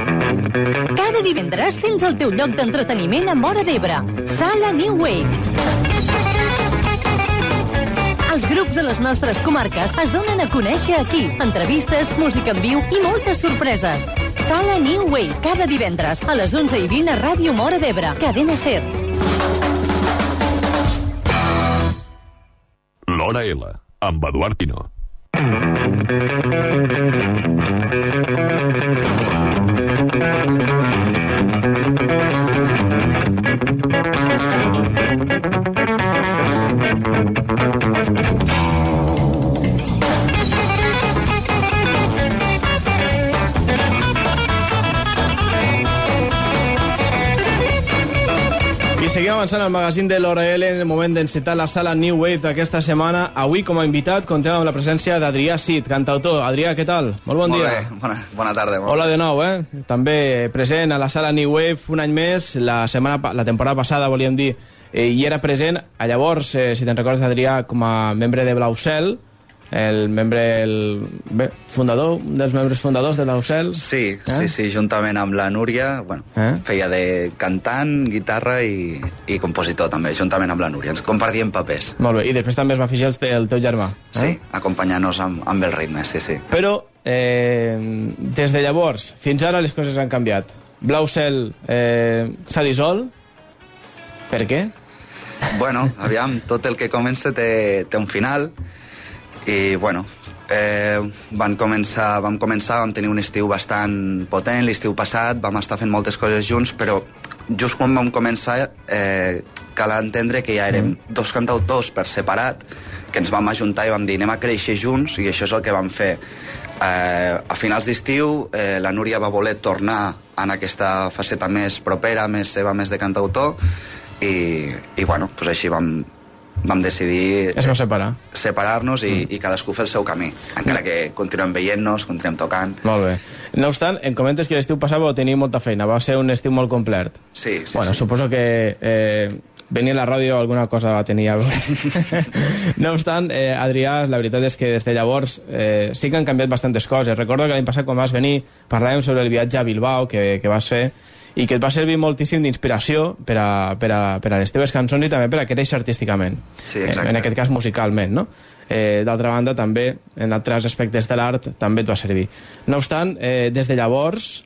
Cada divendres tens el teu lloc d'entreteniment a Móra d'Ebre. Sala New Wave. Els grups de les nostres comarques es donen a conèixer aquí. Entrevistes, música en viu i moltes sorpreses. Sala New Wave, cada divendres a les 11:20 a Ràdio Móra d'Ebre. Cadena SER. L'Hora L, amb Eduard Pino. I seguim avançant al magazín de l'Hora L en el moment d'encetar la sala New Wave d'aquesta setmana. Avui, com a invitat, contem amb la presència d'Adrià Cid, cantautor. Adrià, què tal? Molt bon dia. Molt bé, bona tarda. Hola de nou, També present a la sala New Wave un any més. La temporada passada, volíem dir, hi era present. Llavors, si te'n recordes, Adrià, com a membre de Blau Cel, un dels membres fundadors de Blau Cel. Sí, juntament amb la Núria, feia de cantant, guitarra i compositor també, juntament amb la Núria. Ens compartíem papers. Molt bé, i després també es va afegir el teu germà. Sí, acompanyant-nos amb el ritme, sí. Però, des de llavors, fins ara les coses han canviat. Blau Cel s'ha dissolt. Per què? Bueno, aviam, tot el que comença té un final. I, vam començar, tenir un estiu bastant potent, l'estiu passat, vam estar fent moltes coses junts, però just quan vam començar cal entendre que ja érem dos cantautors per separat, que ens vam ajuntar i vam dir anem a créixer junts, i això és el que vam fer. A finals d'estiu, la Núria va voler tornar en aquesta faceta més propera, més seva, més de cantautor, i així vam decidir separar-nos i cadascú fer el seu camí, encara que continuem veient-nos, continuem tocant. Molt bé. No obstant, em comentes que l'estiu passat vau tenir molta feina, va ser un estiu molt complet. Sí. Suposo que venir a la ràdio alguna cosa va tenir a veure. No obstant, Adrià, la veritat és que des de llavors sí que han canviat bastantes coses. Recordo que l'any passat quan vas venir parlàvem sobre el viatge a Bilbao que vas fer i que et va servir moltíssim d'inspiració per a les teves cançons i també per a créixer artísticament. Sí, exacte. En aquest cas musicalment, no? D'altra banda, també, en altres aspectes de l'art, també et va servir. No obstant, des de llavors,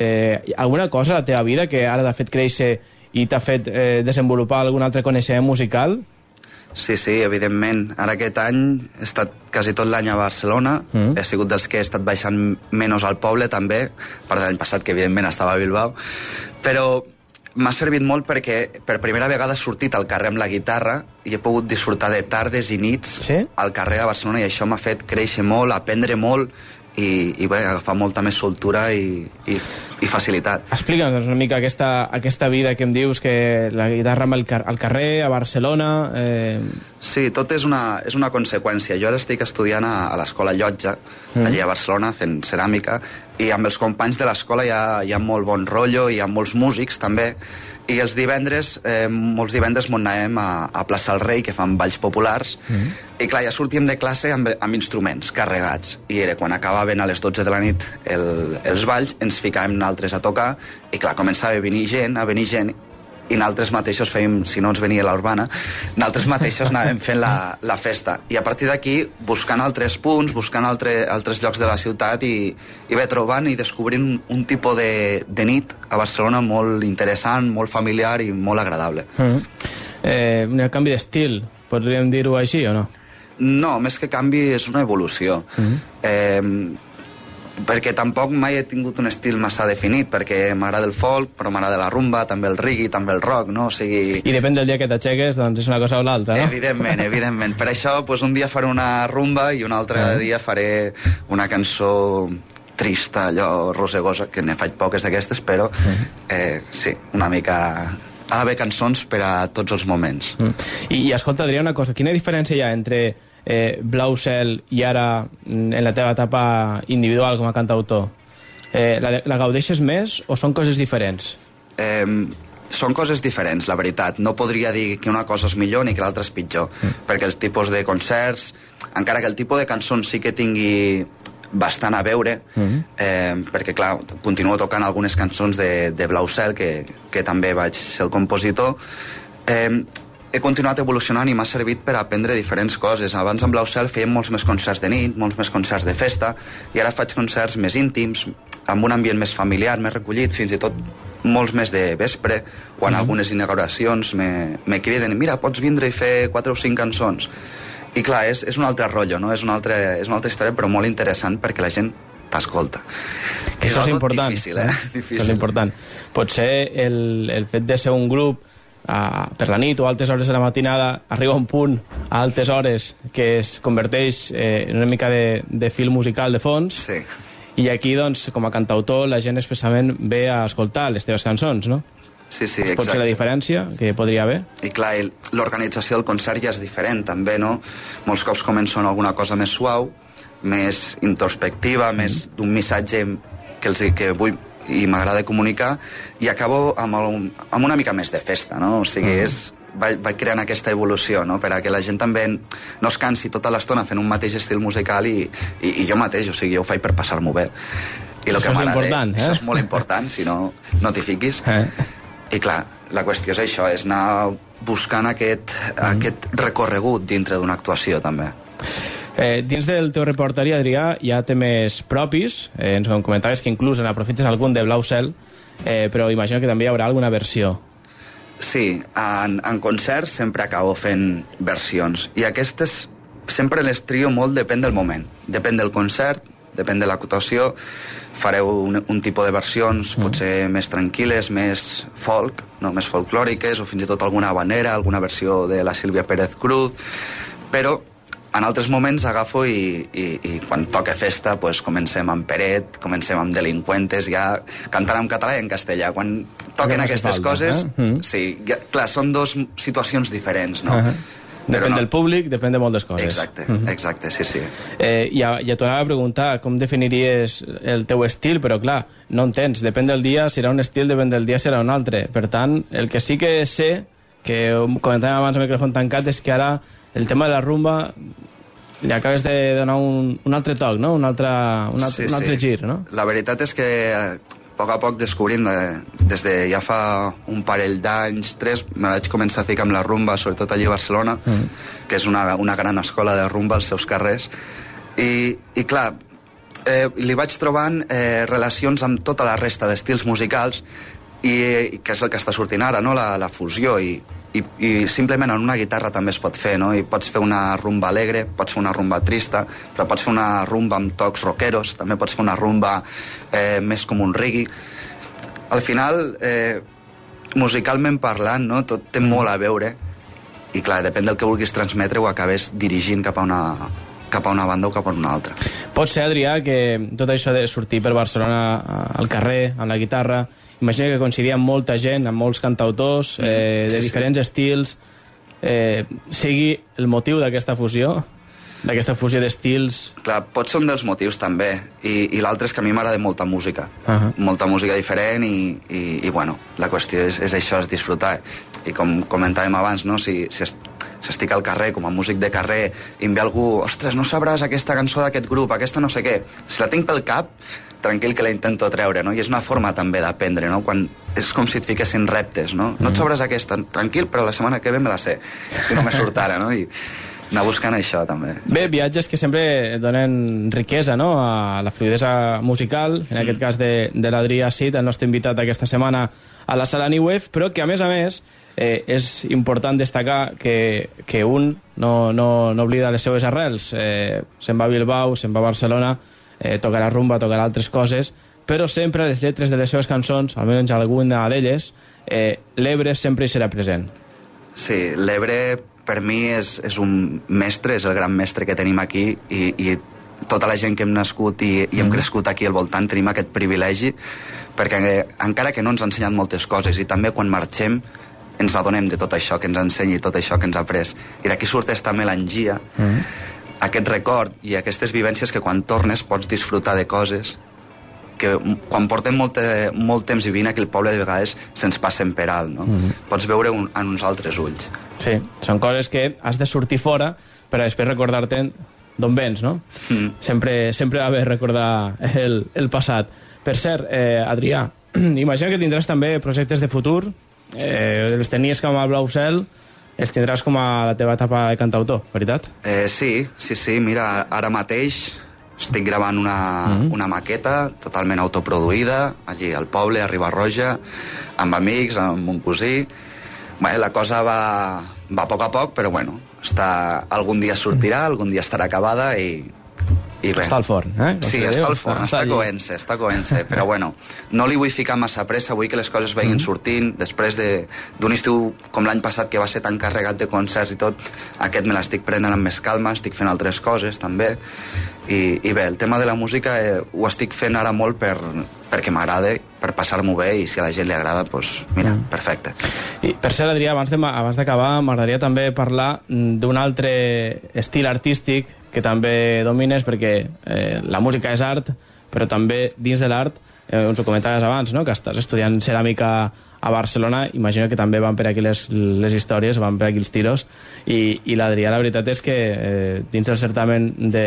alguna cosa a la teva vida que ara t'ha fet créixer i t'ha fet desenvolupar algun altre coneixement musical? Sí, evidentment. Ara aquest any he estat quasi tot l'any a Barcelona, he sigut dels que he estat baixant menys al poble també, part de l'any passat que evidentment estava a Bilbao, però m'ha servit molt perquè per primera vegada he sortit al carrer amb la guitarra i he pogut disfrutar de tardes i nits al carrer a Barcelona, i això m'ha fet créixer molt, aprendre molt i agafar molta més soltura i facilitat. Explica'ns una mica aquesta vida que em dius, que la guitarra al carrer, a Barcelona... Sí, tot és una conseqüència. Jo ara estic estudiant a l'escola Llotja, allà a Barcelona, fent ceràmica, i amb els companys de l'escola hi ha molt bon rotllo, hi ha molts músics també, i els divendres, molts divendres m'on anàvem a Plaça el Rei, que fan balls populars, i clar, ja sortíem de classe amb instruments carregats, i era quan acabaven a les 12 de la nit els balls, ens ficàvem nosaltres a tocar, i clar, començava a venir gent, i nosaltres mateixos fèiem, si no ens venia l'urbana, nosaltres mateixos anàvem fent la festa. I a partir d'aquí, buscant altres punts, buscant altres llocs de la ciutat i bé trobant i descobrint un tipus de nit a Barcelona molt interessant, molt familiar i molt agradable. Un canvi d'estil, podríem dir-ho així o no? No, més que canvi és una evolució. Perquè tampoc mai he tingut un estil massa definit, perquè m'agrada el folk, però m'agrada la rumba, també el reggae, també el rock, no? O sigui... I depèn del dia que t'aixeques, doncs és una cosa o l'altra, no? Evidentment. Per això, doncs, un dia faré una rumba i un altre dia faré una cançó trista, allò rosegosa, que ne faig poques d'aquestes, però sí, una mica... Ha d'haver cançons per a tots els moments. I escolta, Adrià, una cosa, quina diferència hi ha entre Blau Cel i ara en la teva etapa individual com a cantautor? La gaudeixes més o són coses diferents? Són coses diferents, la veritat. No podria dir que una cosa és millor ni que l'altra és pitjor, perquè el tipus de concerts, encara que el tipus de cançons sí que tingui bastant a veure, perquè, clar, continuo tocant algunes cançons de Blau Cel, que també vaig ser el compositor. He continuat evolucionant i m'ha servit per aprendre diferents coses. Abans amb Blau Cel fèiem molts més concerts de nit, molts més concerts de festa, i ara faig concerts més íntims, amb un ambient més familiar, més recollit, fins i tot molts més de vespre, quan algunes inauguracions me criden, mira, pots vindre i fer 4 o 5 cançons. I clar, és un altre rotllo, no? És una altra història, però molt interessant perquè la gent t'escolta. Això és important. Difícil, Difícil. Això és important. Potser el fet de ser un grup per la nit o a altes hores de la matinada arriba un punt a altes hores que es converteix en una mica de fil musical de fons, sí. I aquí, doncs, com a cantautor, la gent especialment ve a escoltar les teves cançons, no? Sí, exacte. Pot ser la diferència que podria haver? I clar, l'organització del concert ja és diferent, també, no? Molts cops començo amb alguna cosa més suau, més introspectiva, més d'un missatge que vull i m'agrada comunicar, i acabo amb una mica més de festa, no? O sigui, vaig creant aquesta evolució, no? Per a que la gent també no es cansi tota l'estona fent un mateix estil musical i jo mateix, o sigui, jo ho faig per passar-m'ho bé. I això és important, això és molt important, si no t'hi fiquis. I clar, la qüestió és això, és anar buscant aquest recorregut dintre d'una actuació, també. Dins del teu repertori, Adrià, hi ha temes propis, ens comentaves que inclús n'aprofites algun de Blau Cel, però imagino que també hi haurà alguna versió. Sí, en concerts sempre acabo fent versions, i aquestes sempre les trio molt, depèn del moment, depèn del concert, depèn de l'actuació. Fareu un tipus de versions potser més tranquil·les, més folk, no? Més folclòriques, o fins i tot alguna habanera, alguna versió de la Sílvia Pérez Cruz, però en altres moments agafo i quan toca festa pues, comencem amb Peret, comencem amb Delincuentes, ja cantant en català i en castellà. Quan toquen aquestes coses, sí, clar, són dues situacions diferents, no? Depèn del públic, depèn de moltes coses. Exacte, sí. I et tornava a preguntar com definiries el teu estil, però clar, no en tens. Depèn del dia, serà un estil, depèn del dia serà un altre. Per tant, el que sí que sé, que comentàvem abans al micròfon tancat, és que ara el tema de la rumba li acabes de donar un altre toc, no? Un altre gir, no? La veritat és que a poc a poc descobrint, des de ja fa un parell d'anys, 3, me vaig començar a ficar amb la rumba, sobretot allí a Barcelona, que és una gran escola de rumba als seus carrers, i clar, li vaig trobant relacions amb tota la resta d'estils musicals, i que és el que està sortint ara, no? La fusió, i simplement en una guitarra també es pot fer, no? I pots fer una rumba alegre, pots fer una rumba trista, però pots fer una rumba amb tocs rockeros, també pots fer una rumba més com un reggae. Al final, musicalment parlant, no? Tot té molt a veure, i clar, depèn del que vulguis transmetre, ho acabes dirigint cap a una banda o cap a una altra. Pot ser, Adrià, que tot això de sortir per Barcelona al carrer, amb la guitarra, imagina que coincidia amb molta gent, amb molts cantautors de diferents estils, sigui el motiu d'aquesta fusió d'estils. Clar, pot ser un dels motius també, i l'altre és que a mi m'agrada molta música, molta música diferent, i bueno, la qüestió és això, és disfrutar. I com comentàvem abans, no? Si estic al carrer com a músic de carrer i em ve algú, ostres, no sabràs aquesta cançó d'aquest grup, aquesta no sé què, si la tinc pel cap, tranquil que la intento treure, no? I és una forma també d'aprendre, no? Quan és com si et fiquessin reptes, no? No et sabràs aquesta, tranquil, però la setmana que ve me la sé, si no me surt ara, no? I anar buscant això, també. Bé, viatges que sempre donen riquesa, no?, a la fluidesa musical, en aquest cas de l'Adrià Cid, el nostre invitat aquesta setmana a la Sala New Wave, però que, a més, és important destacar que un no oblida les seues arrels. Se'n va a Bilbao, se'n va a Barcelona, tocarà rumba, tocarà altres coses, però sempre les lletres de les seves cançons, almenys alguna d'elles, l'Ebre sempre hi serà present. Sí, l'Ebre per mi és un mestre, és el gran mestre que tenim aquí, i tota la gent que hem nascut i hem crescut aquí al voltant tenim aquest privilegi, perquè encara que no ens ha ensenyat moltes coses, i també quan marxem ens adonem de tot això que ens ensenyi, tot això que ens ha après, i d'aquí surt esta melangia, aquest record i aquestes vivències que quan tornes pots disfrutar de coses que quan portem molt temps vivint aquí al poble de vegades se'ns passen per alt, no? Pots veure en uns altres ulls. Sí, són coses que has de sortir fora per a després recordar-te'n d'on vens, no? Sempre va bé recordar el passat. Per cert, Adrià, imagino que tindràs també projectes de futur, els tenies com al Blau Cel, els tindràs com a la teva etapa de cantautor, veritat? Sí, mira, ara mateix estic gravant una maqueta totalment autoproduïda, allí al poble, a Riba-roja, amb amics, amb un cosí. Bé, la cosa va a poc, però bueno, algun dia sortirà, algun dia estarà acabada i bé. Està al forn, eh? Sí, està al forn, està coent-se, però bueno, no li vull ficar massa pressa, vull que les coses vagin sortint, després d'un estiu com l'any passat que va ser tan carregat de concerts i tot, aquest me l'estic prenent amb més calma, estic fent altres coses també, i bé, el tema de la música ho estic fent ara molt perquè m'agrada, per passar-m'ho bé, i si a la gent li agrada, doncs mira, perfecte. I per cert, Adrià, abans d'acabar, m'agradaria també parlar d'un altre estil artístic que també domines, perquè la música és art, però també dins de l'art, ens ho comentaves abans, no? Que estàs estudiant ceràmica a Barcelona, imagino que també van per aquí les històries, van per aquí els tiros, i l'Adrià, la veritat és que dins del certamen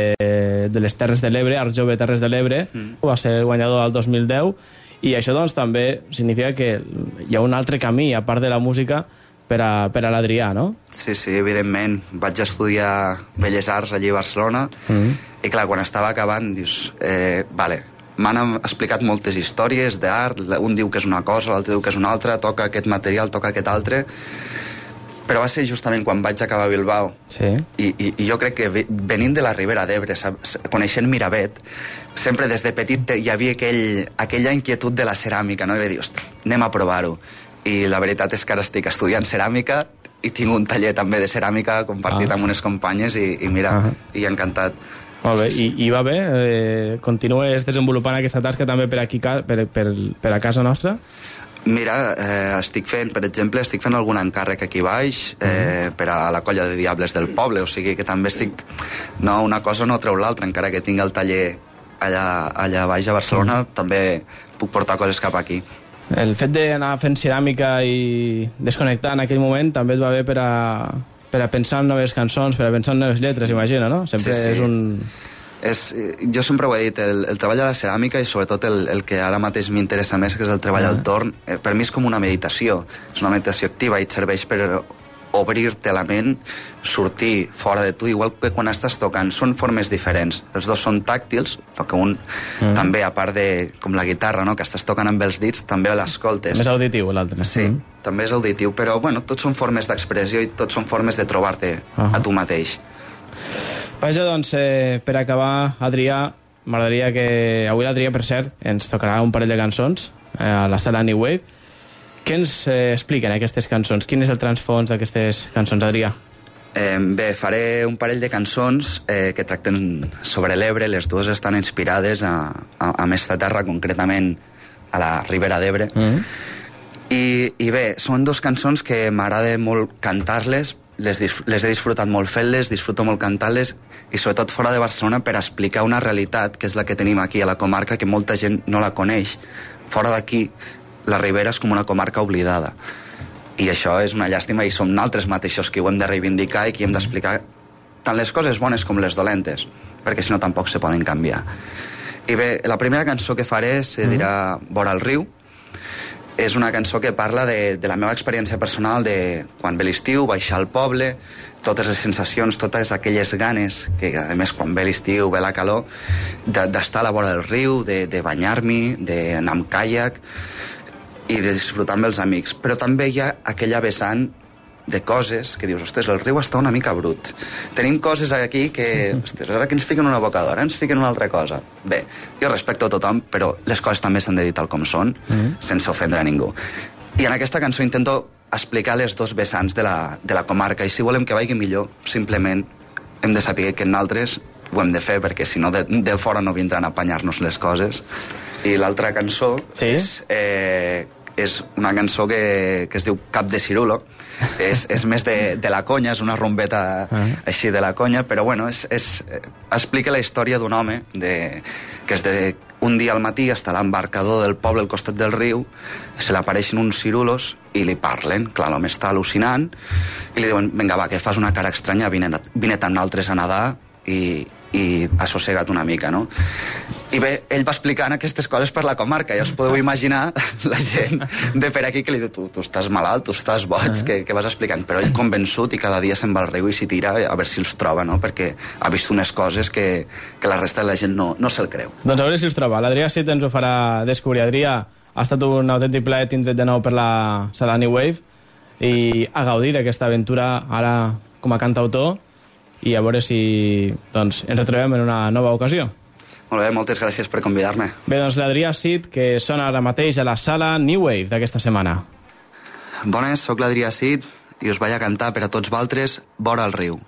de les Terres de l'Ebre, Art Jove Terres de l'Ebre, va ser el guanyador del 2010, i això doncs també significa que hi ha un altre camí, a part de la música, per a l'Adrià, no? Sí, evidentment. Vaig estudiar Belles Arts allí a Barcelona i clar, quan estava acabant dius, vale, m'han explicat moltes històries d'art, un diu que és una cosa, l'altre diu que és una altra, toca aquest material, toca aquest altre, però va ser justament quan vaig acabar a Bilbao. Sí. I jo crec que venint de la Ribera d'Ebre, coneixent Miravet, sempre des de petit hi havia aquella inquietud de la ceràmica, no? I vaig dir, ostres, anem a provar-ho. I la veritat és que ara estic estudiant ceràmica i tinc un taller també de ceràmica compartit amb unes companyes i mira, i encantat. Molt bé, i va bé? Continues desenvolupant aquesta tasca també per aquí, per a casa nostra? Mira, estic fent algun encàrrec aquí baix per a la colla de Diables del poble, o sigui que també estic... No, una cosa no treu l'altra, encara que tinc el taller allà baix a Barcelona, també puc portar coses cap aquí. El fet d'anar fent ceràmica i desconnectar en aquell moment també et va bé per a pensar en noves cançons, per a pensar en noves lletres, imagina, no? Sempre sí. És un... Jo sempre ho he dit, el treball a la ceràmica i sobretot el que ara mateix m'interessa més, que és el treball al torn, per mi és com una meditació, és una meditació activa i et serveix per obrir-te la ment, sortir fora de tu, igual que quan estàs tocant. Són formes diferents. Els dos són tàctils, però que un també, a part de, com la guitarra, no? Que estàs tocant amb els dits, també l'escoltes. Més auditiu, l'altre. Sí, també és auditiu, però bueno, tots són formes d'expressió i tots són formes de trobar-te a tu mateix. Vaja, doncs, per acabar, Adrià, m'agradaria que... Avui l'Adrià, per cert, ens tocarà un parell de cançons a la sala New Wave. Què ens expliquen aquestes cançons? Quin és el transfons d'aquestes cançons, Adrià? Bé, faré un parell de cançons que tracten sobre l'Ebre. Les dues estan inspirades a aquesta terra, concretament a la Ribera d'Ebre. I bé, són dues cançons que m'agrada molt cantar-les, les he disfrutat molt fent-les, disfruto molt cantant-les, i sobretot fora de Barcelona per explicar una realitat, que és la que tenim aquí a la comarca, que molta gent no la coneix. Fora d'aquí, la Ribera és com una comarca oblidada. I això és una llàstima, i som nosaltres mateixos que ho hem de reivindicar i que hem d'explicar tant les coses bones com les dolentes, perquè si no tampoc se poden canviar. I bé, la primera cançó que faré se dirà Vora el riu. És una cançó que parla de la meva experiència personal de quan ve l'estiu, baixar al poble, totes les sensacions, totes aquelles ganes, que a més quan ve l'estiu, ve la calor, d'estar a la vora del riu, de banyar-m'hi, d'anar amb caiac i de disfrutar amb els amics. Però també hi ha aquella vessant de coses que dius, ostres, el riu està una mica brut. Tenim coses aquí que, ostres, ara que ens fiquen una bocadora, ens fiquen una altra cosa. Bé, jo respecto a tothom, però les coses també s'han de dir tal com són, sense ofendre a ningú. I en aquesta cançó intento explicar les dos vessants de la comarca, i si volem que vagi millor, simplement hem de saber que nosaltres ho hem de fer, perquè si no de fora no vindran a apanyar-nos les coses. I l'altra cançó és una cançó que es diu Cap de Cirulo. És més de la conya, és una rumbeta així de la conya, però bueno, explica la història d'un home que és un dia al matí està a l'embarcador del poble al costat del riu, se li apareixen uns cirulos i li parlen. Clar, l'home està al·lucinant i li diuen, vinga va, que fas una cara estranya, vine amb nosaltres a nedar i i assossega't una mica, no? I bé, ell va explicant aquestes coses per la comarca, ja us podeu imaginar la gent de per aquí que li diu, tu estàs malalt, tu estàs boig, que vas explicant, però ell convençut i cada dia se'n va al riu i s'hi tira a veure si els troba, no? Perquè ha vist unes coses que la resta de la gent no se'l creu. Doncs a veure si els troba. L'Adrià Cid ens ho farà descobrir. Adrià, ha estat un autèntic plaer tindre't de nou per la sala New Wave i a gaudir d'aquesta aventura ara com a cantautor i a veure si doncs, ens retrobem en una nova ocasió. Molt bé, moltes gràcies per convidar-me. Bé, doncs l'Adrià Cid, que sona ara mateix a la sala New Wave d'aquesta setmana. Bones, sóc l'Adrià Cid i us vaig a cantar per a tots vosaltres Vora el riu.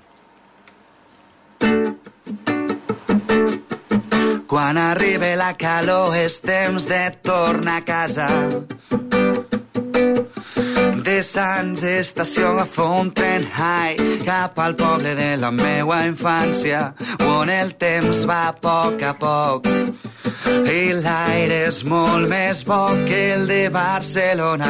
Quan arribi la calor és temps de tornar a casa. De Sants Estació agafo un tren high cap al poble de la meua infància, on el temps va a poc i l'aire és molt més bo que el de Barcelona.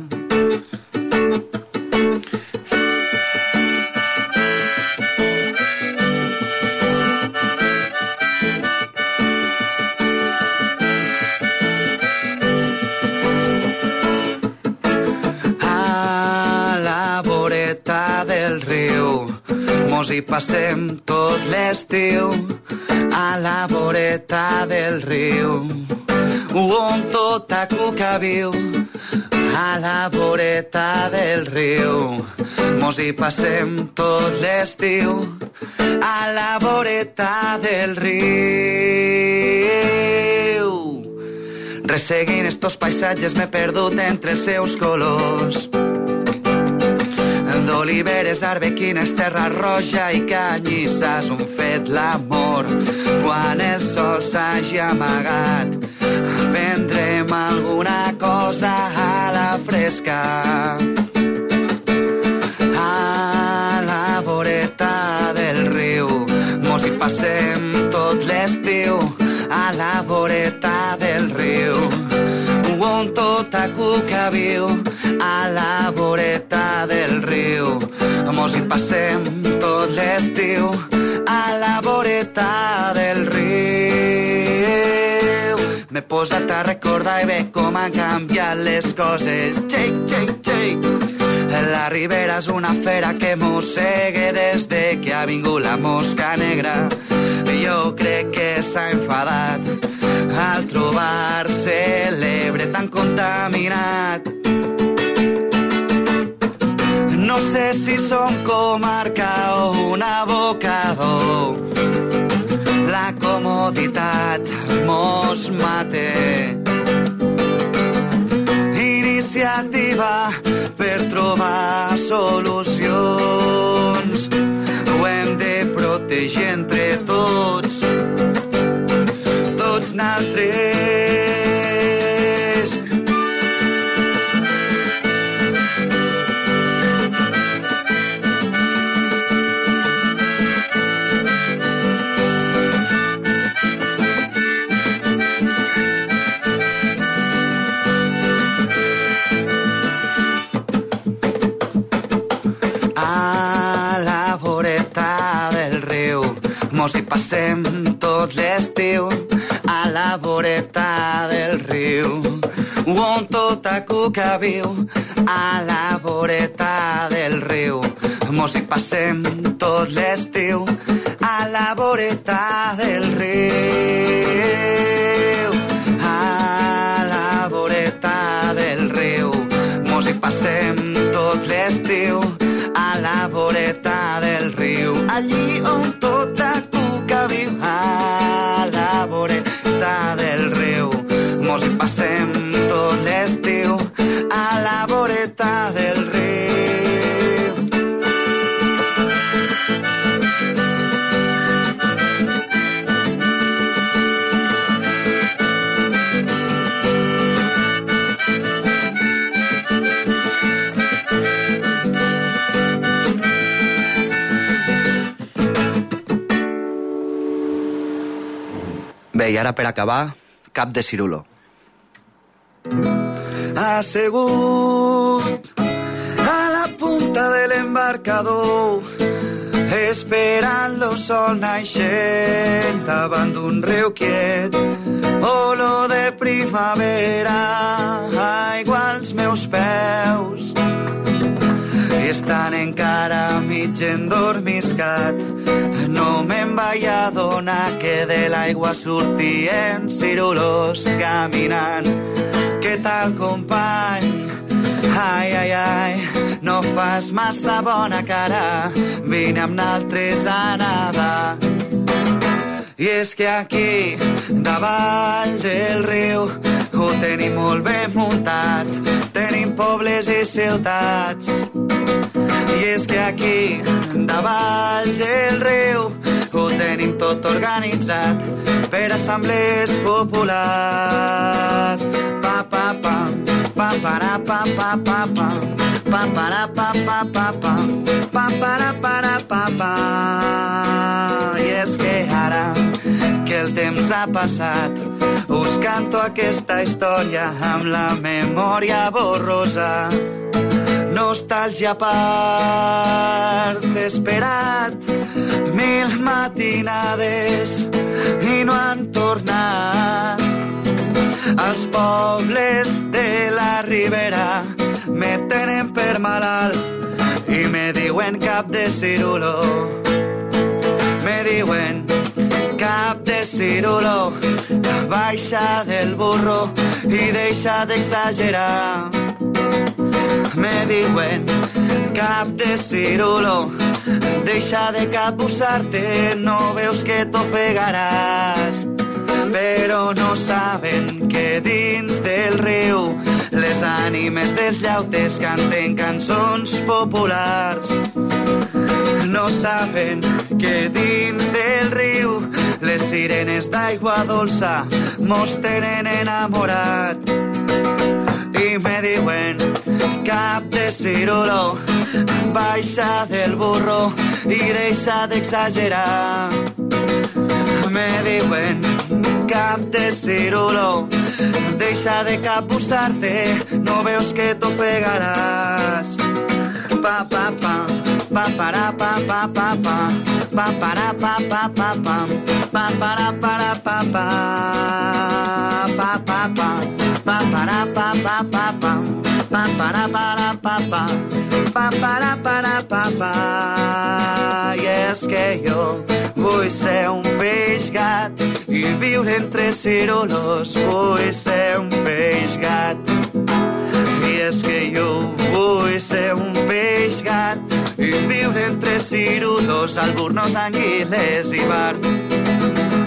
I passem tot l'estiu a la voreta del riu, on tota cuca viu. A la voreta del riu mos hi passem tot l'estiu a la voreta del riu. Resseguint estos paisatges m'he perdut entre els seus colors, d'oliveres, arbequines, terra roja i canyissars, on fet l'amor. Quan el sol s'hagi amagat, prendrem alguna cosa a la fresca. A la voreta del riu mos hi passem tot l'estiu, a la voreta del riu, on tota cuca viu. A la voreta del riu mos hi passem tot l'estiu, a la voreta del riu. M'he posat a recordar i ve com han canviat les coses. Shake, shake, shake. La ribera és una fera que mossega des de que ha vingut la mosca negra. Jo crec que s'ha enfadat al trobar-se l'Ebre tan contaminat. No sé si som comarca o un abocador, la comoditat mos mate. Iniciativa per trobar solucions, ho hem de protegir entre tots naltres. Mos hi passem tot l'estiu a la voreta del riu, on tota cuca viu. A la voreta del riu mos hi passem tot l'estiu, a la voreta del riu. A la voreta del riu mos hi passem tot l'estiu, a la voreta del riu, allí on tota cuca viu. A la voreta del riu mos hi passem tot l'estiu, a la voreta del riu. Bé, i ara per acabar, Cap de Cirulo. Assegut a la punta de l'embarcador, esperant lo sol naixent davant d'un riu quiet, olor de primavera, aigua als meus peus. I estan encara mig endormiscat, no me'n vaig adonar que de l'aigua sortien cirulos caminant. Què tal, company? Ai, ai, ai, no fas massa bona cara, vine amb naltres a nedar. I és que aquí, davall del riu, ho tenim molt ben muntat, tenim pobles i ciutats. I és que aquí, davall del riu, ho tenim tot organitzat per assemblees populars. Pa, pa, pa, pa, para, pa, pa, pa, pa, pa, para, pa, pa, pa, pa, pa, para, pa, pa. I és que ara que el temps ha passat, us canto aquesta història amb la memòria borrosa. Nostàlgia a part, he esperat 1000 matinades i no han tornat. Els pobles de la Ribera me tenen per malalt i me diuen cap de cirulo. Me diuen cap de cirulo, baixa del burro i deixa d'exagerar. Me diuen cap de cirulo, deixa de capbussar-te, no veus que t'ofegaràs. Però no saben que dins del riu les ànimes dels llautes canten cançons populars. No saben que dins del riu les sirenes d'aigua dolça mos tenen enamorat. I me diuen cap de cirulo, baixa del burro i deixa d'exagerar. Me diuen cap de cirulo, deixa de capbussar-te, no veus que t'ofegaràs. Pa, pa, pa, pa, para, pa, pa, pa, pa, pa, para, pa, pa, pa, pa, pa, para, pa, pa, pa, pa, pa, pa, pa, para, pa, pa, pa, pa, pa, para, pa, pa, pa, para, pa, pa. I és que jo vull ser un peix gat i viure entre cirulos, vull ser un peix gat. I és que jo vull ser un peix gat i viure entre cirulos, albornoz, anguiles i bard.